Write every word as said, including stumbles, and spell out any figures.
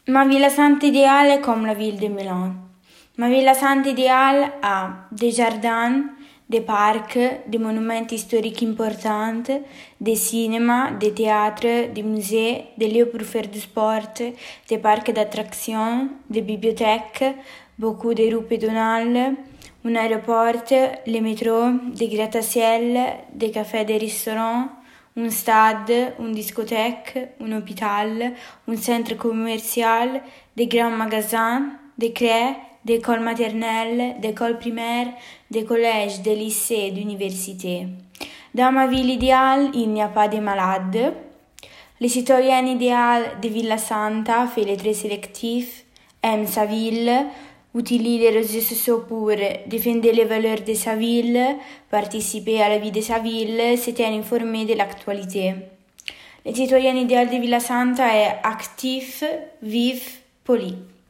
Ma Villa Sainte idéale comme la ville de Milan. Ma Villa Sainte idéale a des jardins, des parcs, des monuments historiques importants, des cinémas, des théâtres, des musées, des lieux pour faire du sport, des parcs d'attractions, des bibliothèques, beaucoup de rues pédonales, un aéroport, les métros, des gratte-ciel, des cafés, des restaurants, un stade, une discothèque, un hôpital, un centre commercial, des grands magasins, des crèches, des écoles maternelles, des écoles primaires, des collèges, des lycées, d'universités. Dans ma ville idéale, il n'y a pas de malades. Les citoyens idéaux de Villa Santa fait les très sélectifs, aiment sa ville, utilise les réseaux sociaux pour défendre les valeurs de sa ville, participer à la vie de sa ville, se tenir informé de l'actualité. Les citoyens idéaux de Villa Santa est actif, vif, poli.